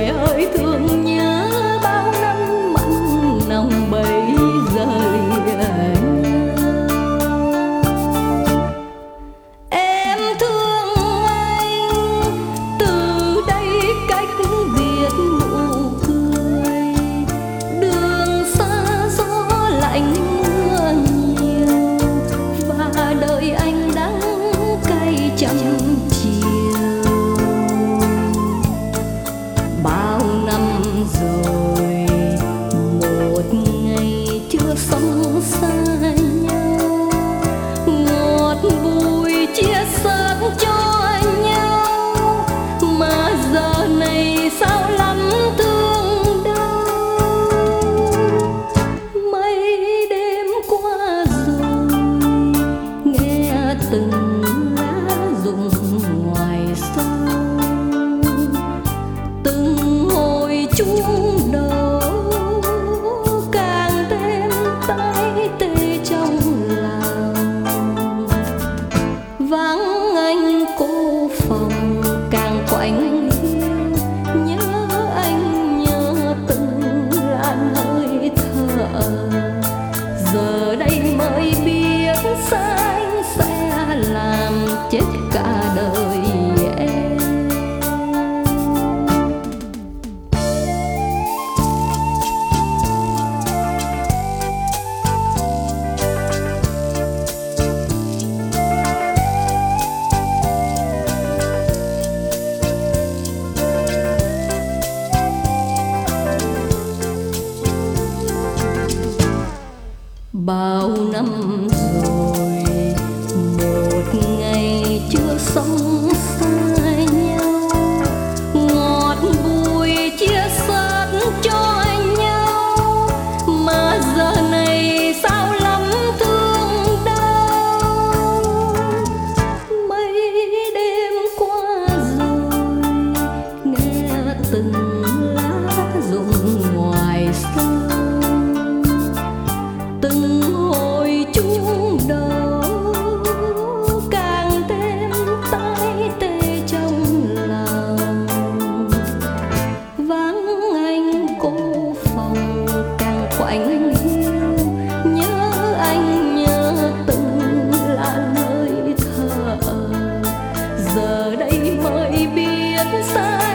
người ơi thương nhớ bao năm mặn nồng bây giờ lìa nhau. Em thương anh từ đây cách biệt nụ cười, đường xa gió lạnh mưa nhiều và đợi anh đắng cay trăm chiều. Bao năm rồi một ngày chưa sống xa nhau, ngọt bùi chia sớt cho nhau mà giờ này sao lắm thương đau. Mấy đêm qua rồi nghe từng lá rụng ngoài sông, từng hồi chuông đầu càng thêm tái tê trong lòng. Vắng anh cô phòng càng quạnh hiu, nhớ anh nhớ từng làn hơi thở. Giờ đây mới biết xa anh sẽ làm chết cả đời em. Bao năm rồi một ngày chưa sống xa nhau, ngọt bùi chia sớt cho nhau mà giờ này sao lắm thương đau. Mấy đêm qua rồi nghe từng lá rụng ngoài sông, từng hồi chuông đầu càng thêm tái tê trong lòng. Vắng anh cô phòng càng quạnh hiu, nhớ anh nhớ từng làn hơi thở. Giờ đây mới biết sai